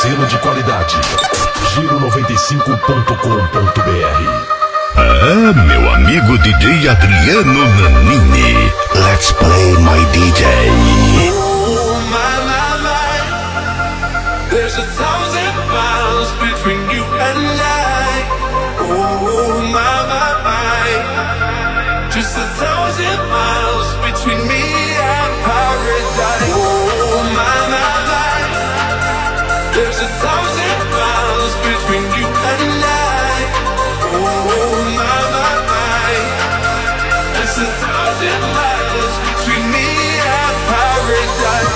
selo de qualidade. Giro95.com.br. Ah, meu amigo DJ Adriano Nanini. Let's play my DJ. Oh, my. There's 1,000 miles between you and I. Oh, my. Just 1,000 miles between me and paradise. Oh, my. There's 1,000 miles between you and I. Oh, my. There's 1,000 miles between me and paradise.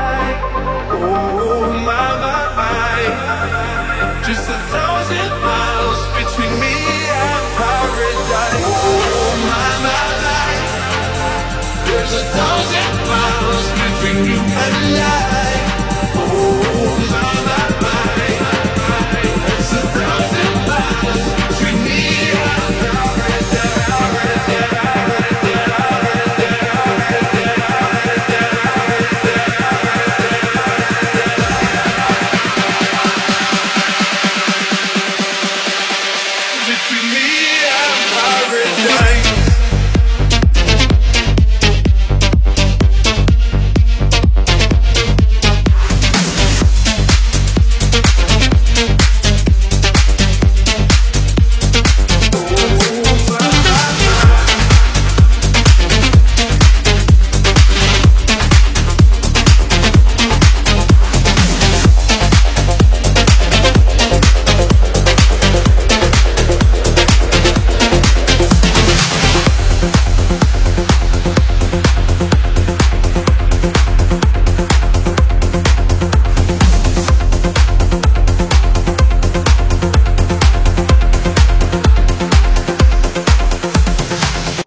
Just 1,000 miles.